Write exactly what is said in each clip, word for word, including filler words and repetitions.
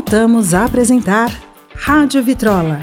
Voltamos a apresentar Rádio Vitrola.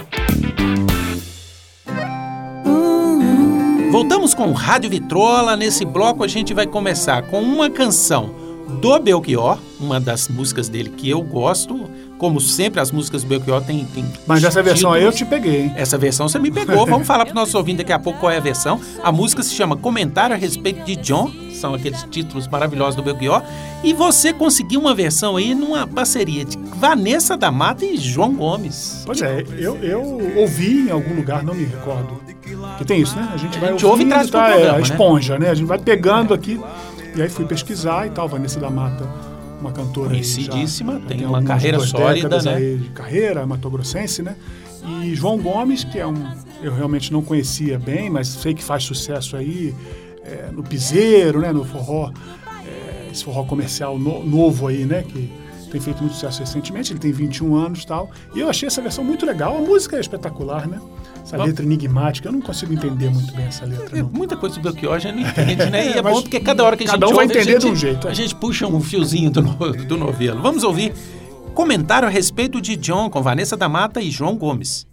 Voltamos com Rádio Vitrola. Nesse bloco a gente vai começar com uma canção do Belchior, uma das músicas dele que eu gosto. Como sempre, as músicas do Belchior tem, tem Mas essa versão aí eu te peguei, hein? Essa versão você me pegou. Vamos falar para o nosso ouvinte daqui a pouco qual é a versão. A música se chama Comentário a Respeito de John. São aqueles títulos maravilhosos do Belchior. E você conseguiu uma versão aí numa parceria de Vanessa da Mata e João Gomes. Pois é, eu, eu ouvi em algum lugar, não me recordo. Que tem isso, né? A gente vai a gente ouve e traz tá, pro programa, é, a esponja, né? né? A gente vai pegando aqui. E aí fui pesquisar e tal. Vanessa da Mata, uma cantora conhecidíssima, tem, tem uma carreira sólida, né? Aí de carreira, matogrossense, né? E João Gomes, que é um, eu realmente não conhecia bem, mas sei que faz sucesso aí é, no piseiro, né? No forró, é, esse forró comercial no, novo aí, né? Que tem feito muito sucesso recentemente. Ele tem vinte e um anos e tal. E eu achei essa versão muito legal. A música é espetacular, né? Essa bom, letra enigmática, eu não consigo entender muito bem essa letra. Não. Muita coisa do Belchior a gente não entende, né? E é, é bom porque cada hora que a gente cada um ouve, vai entender a gente, de um jeito. É. A gente puxa um fiozinho do, do novelo. Vamos ouvir Comentário a Respeito de John, com Vanessa da Mata e João Gomes.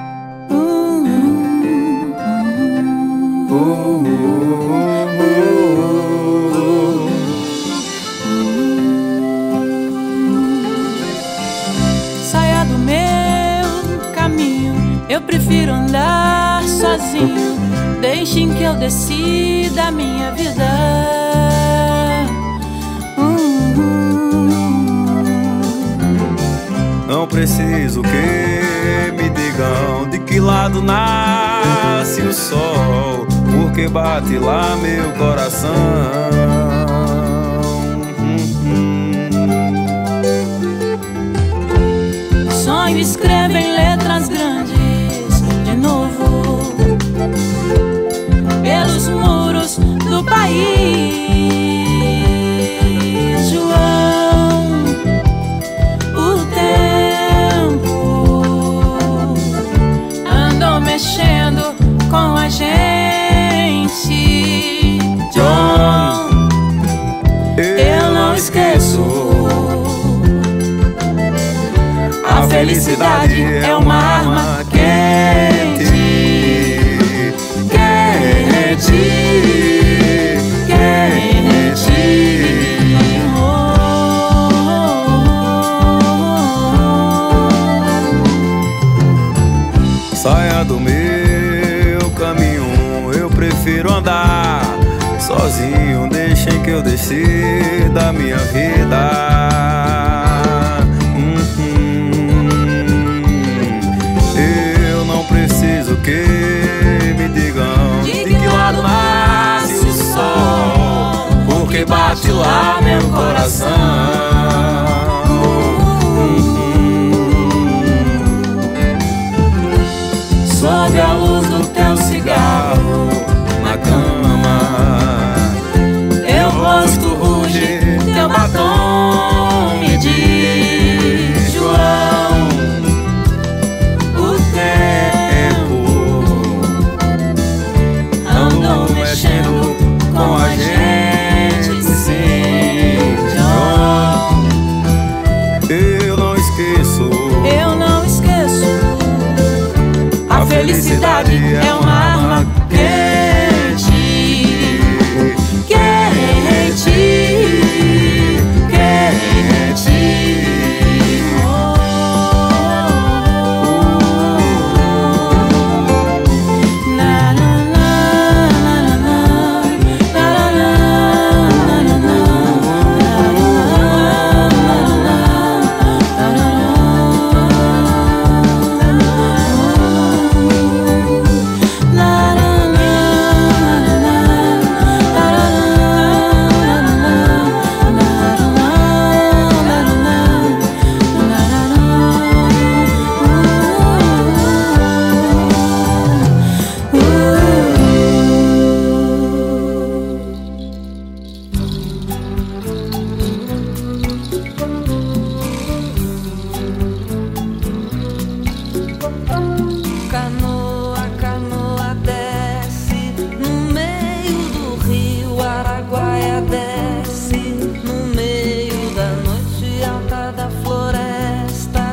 Saia do meu caminho, eu prefiro andar sozinho. Deixem que eu decida a minha vida. Não preciso que me digam de que lado nasce o sol, porque bate lá meu coração. Sonho escrevo em letras grandes de novo pelos muros do país. João, o tempo andou mexendo com a gente. John, eu não esqueço. A felicidade é uma arma quente, quente, quente. Saia do meu caminho, eu prefiro andar sozinho. Deixem que eu decida a minha vida. Que me digam de que lado nasce o sol, porque bate lá meu coração. Sob a luz do teu cigarro na cama, teu rosto ruge, teu batom me diz, João, o tempo andou mexendo com a gente, sim, John. Eu não esqueço, eu não esqueço. A felicidade é uma arma quente, quente, quente. da floresta,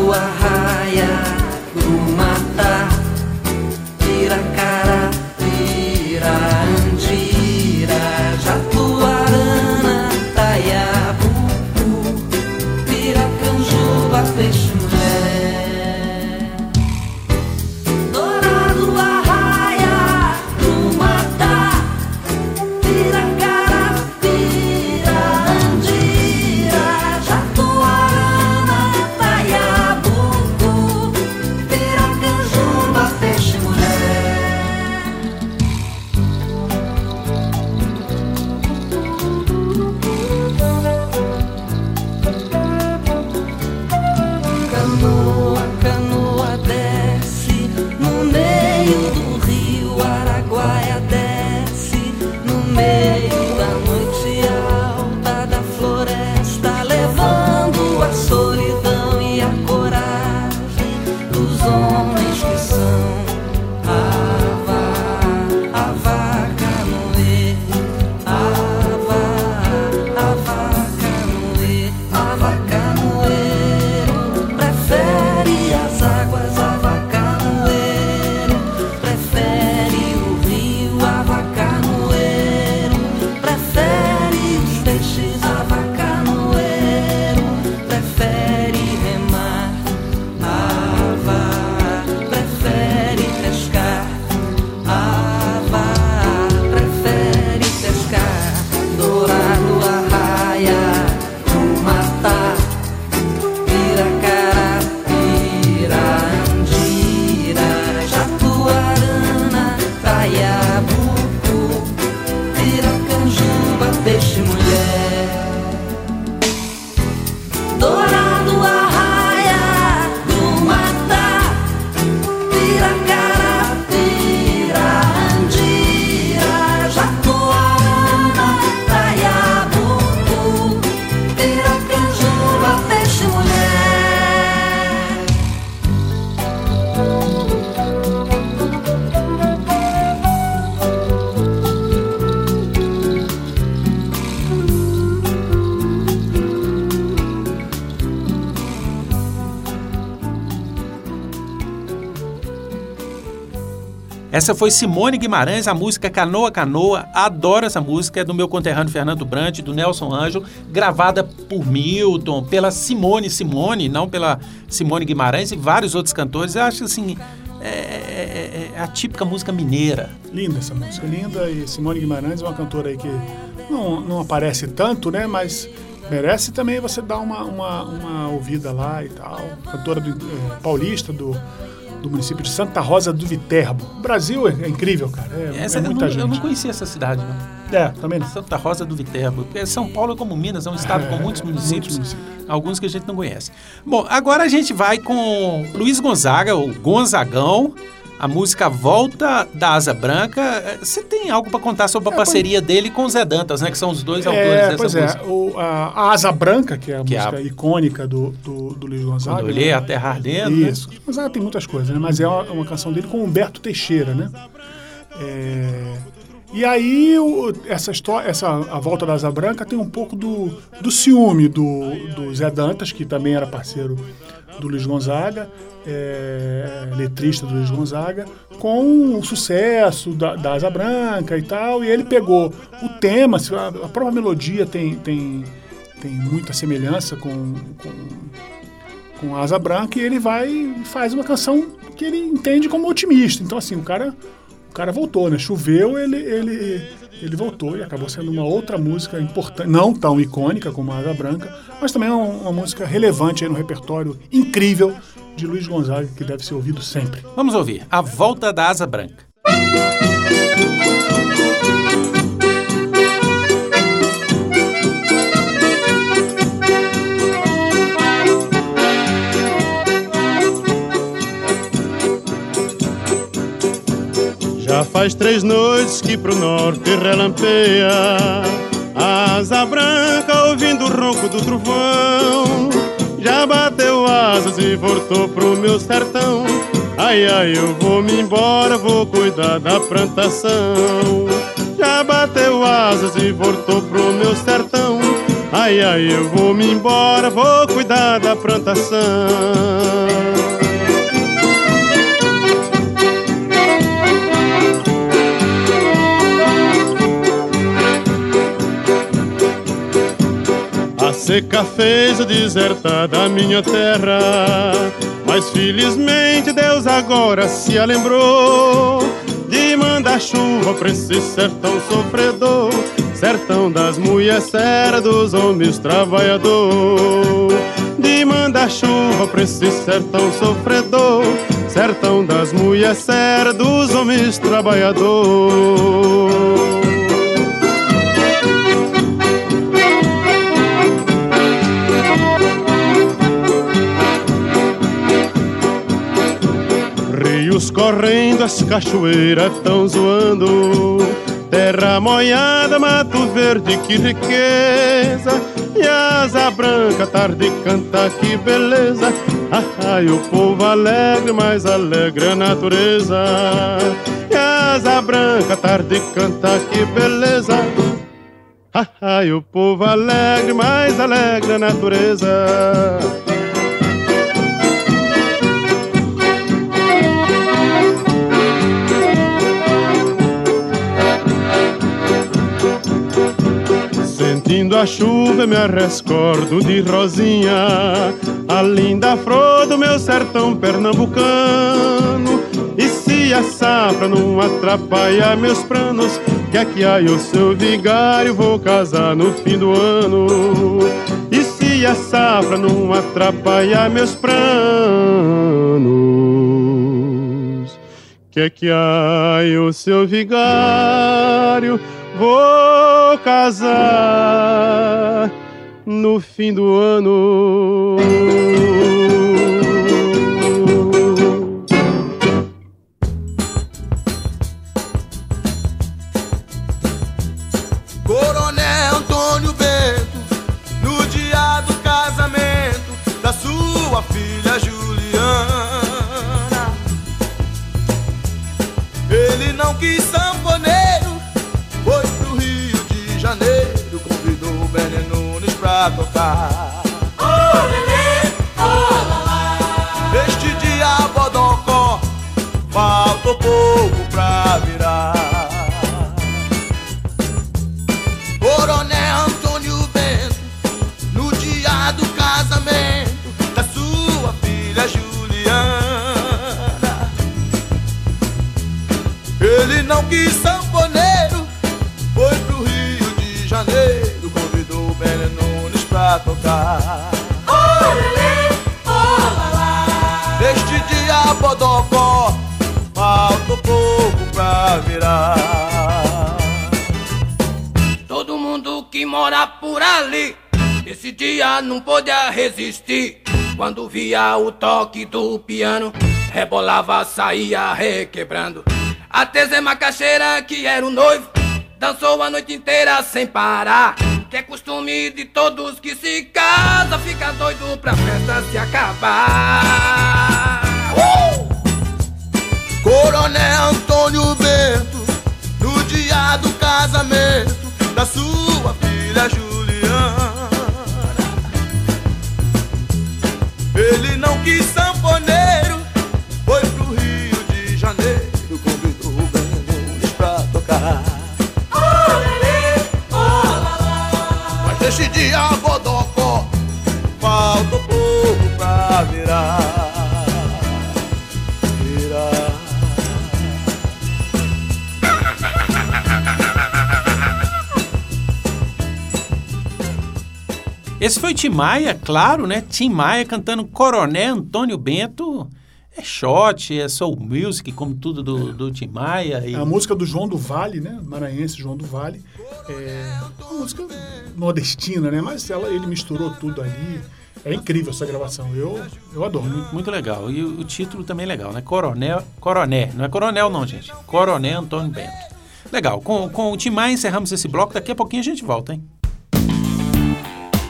arraia, Grumata, Piracara, Pirandira, Jatuarana, Taiabucu, Piracanjuba, peixe mulher. Dourado, arraia, Grumata, Piracara, Pirandira, Jatuarana, Taiabucu, Piracanjuba, peixe mulher. Canoa, canoa desce no meio do rio, Araguaia desce no meio da noite alta da floresta, levando a solidão e a coragem dos homens que são Ava, Avacanoê, Ava, Avacanoê, Avacanoeiro, prefere as águas, Avacanoeiro, prefere o rio, Avacanoeiro, prefere os peixes, Avacanoeiro, prefere remar, Ava, prefere pescar, Ava, prefere pescar. Dourado, arraia, Grumata, Piracara, Pirandira, Jatuarana, Taiabucu, Piracanjuba, peixe mulher. Dourado, arraia, Grumata, Piracara, Pirandira, Jatuarana, Taiabucu, Piracanjuba, peixe mulher. Essa foi Simone Guimarães, a música Canoa Canoa. Adoro essa música, é do meu conterrâneo Fernando Brant, do Nelson Ângelo, gravada por Milton, pela Simone Simone, não pela Simone Guimarães e vários outros cantores. Eu acho assim, é, é- é a típica música mineira. Linda essa música, linda. E Simone Guimarães é uma cantora aí que não, não aparece tanto, né? Mas merece também você dar uma, uma, uma ouvida lá e tal. Cantora do, eh, paulista do, do município de Santa Rosa do Viterbo. O Brasil é, é incrível, cara. É, Essa é eu muita não, gente. eu não conhecia essa cidade, não. É, também não. Santa Rosa do Viterbo. Porque São Paulo é como Minas, é um estado É, com muitos municípios, muitos municípios. alguns que a gente não conhece. Bom, agora a gente vai com Luiz Gonzaga, o Gonzagão, a música Volta da Asa Branca. Você tem algo para contar sobre a É, parceria dele com o Zé Dantas, né? Que são os dois autores É, dessa pois música. é, o, a, a Asa Branca, que é a Que é música a- icônica do, do, do Luiz Gonzaga. Quando eu olhei né? a Terra Ardendo, né? Isso. Gonzaga tem muitas coisas, né? Mas é uma, uma canção dele com Humberto Teixeira, né? É, e aí, o- essa história, essa, a Volta da Asa Branca tem um pouco do, do ciúme do, do Zé Dantas, que também era parceiro do Luiz Gonzaga, é, letrista do Luiz Gonzaga, com o sucesso da, da Asa Branca e tal, e ele pegou o tema, a, a própria melodia tem, tem, tem muita semelhança com, com, com a Asa Branca, e ele vai e faz uma canção que ele entende como otimista. Então, assim, o cara, o cara voltou, né? Choveu, ele, ele, ele voltou e acabou sendo uma outra música importante, não tão icônica como a Asa Branca, mas também é uma, uma música relevante aí no repertório incrível de Luiz Gonzaga, que deve ser ouvido sempre. Vamos ouvir A Volta da Asa Branca. Já faz três noites que pro norte relampeia a asa branca ouvindo o ronco do trovão. Já bateu asas e voltou pro meu sertão. Ai, ai, eu vou me embora, vou cuidar da plantação. Já bateu asas e voltou pro meu sertão. Ai, ai, eu vou me embora, vou cuidar da plantação. seca fez eu desertar da minha terra, mas felizmente Deus agora se lembrou de mandar chuva pra esse sertão sofredor, sertão das mulheres sérias, dos homens trabalhador. De mandar chuva pra esse sertão sofredor, sertão das mulheres sérias, dos homens trabalhador. Rios correndo, as cachoeiras tão zoando, terra molhada, mato verde, que riqueza. E asa branca, tarde canta, que beleza. Ai, o povo alegre, mais alegre a natureza. E asa branca, tarde canta, que beleza. Ai, o povo alegre, mais alegre a natureza. Sentindo a chuva me rescordo de Rosinha, a linda flor do meu sertão pernambucano. E se a safra não atrapalha meus planos, que aqui aí o seu vigário vou casar no fim do ano. E se a safra não atrapalha meus planos, que aqui aí o seu vigário vou casar no fim do ano. Coronel Antônio Bento, no dia do casamento da sua filha Juliana, ele não quis sanfoneiro, foi pro Rio de Janeiro, convidou o Benê Nunes pra tocar. Oh, Benê, oh, lá, lá. Este dia Bodocó faltou pouco pra virar. Coronel Antônio Bento, no dia do casamento da sua filha Juliana, ele não quis sanfoneiro, foi pro Rio de Janeiro, convidou o Benê Nunes pra tocar. Oh, lelê, oh, lá, lá. Neste dia Bodocó faltou pouco pra virar. Todo mundo que mora por ali, esse dia não podia resistir. Quando via o toque do piano, rebolava, saía requebrando. Até Zé Macaxeira, que era o noivo, dançou a noite inteira sem parar, que é costume de todos que se casam, fica doido pra festa se acabar. uh! Coronel Antônio Bento, no dia do casamento da sua filha Juliana, ele não quis sanfoneiro, foi pro Rio de Janeiro, convidou o Benê Nunes pra tocar. Oh, lelê, oh, lá, lá. Mas neste dia Bodocó faltou pouco pra virar. Virar. Esse foi Tim Maia, claro, né? Tim Maia cantando Coronel Antônio Bento. É shot, é soul music, como tudo do, do Tim Maia. E... a música do João do Vale, né? Maranhense João do Vale. É uma música nordestina, né? Mas ela, ele misturou tudo ali. É incrível essa gravação. Eu, eu adoro. Muito, muito legal. E o, o título também é legal, né? Coronel, Coroné. Não é Coronel não, gente. Coronel Antônio Bento. Legal. Com, com o Tim Maia encerramos esse bloco. Daqui a pouquinho a gente volta, hein?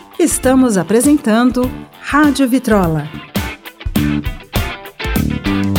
Estamos apresentando Rádio Vitrola.